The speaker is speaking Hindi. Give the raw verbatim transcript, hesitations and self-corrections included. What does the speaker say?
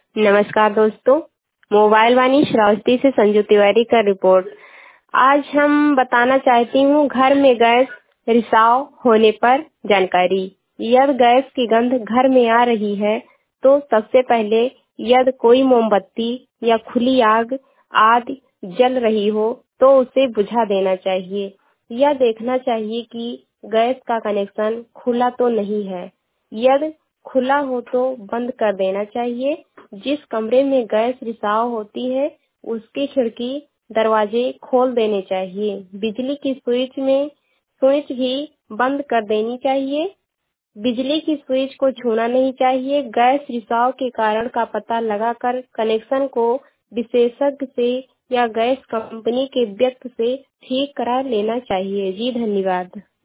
नमस्कार दोस्तों, मोबाइल वाणी श्रावस्ती से संजू तिवारी का रिपोर्ट। आज हम बताना चाहती हूँ घर में गैस रिसाव होने पर जानकारी। यदि गैस की गंध घर में आ रही है तो सबसे पहले यदि कोई मोमबत्ती या खुली आग आदि जल रही हो तो उसे बुझा देना चाहिए। यह देखना चाहिए कि गैस का कनेक्शन खुला तो नहीं है। यदि खुला हो तो बंद कर देना चाहिए। जिस कमरे में गैस रिसाव होती है उसकी खिड़की दरवाजे खोल देने चाहिए। बिजली की स्विच में स्विच भी बंद कर देनी चाहिए। बिजली की स्विच को छूना नहीं चाहिए। गैस रिसाव के कारण का पता लगाकर कनेक्शन को विशेषज्ञ से या गैस कंपनी के व्यक्ति से ठीक करा लेना चाहिए। जी धन्यवाद।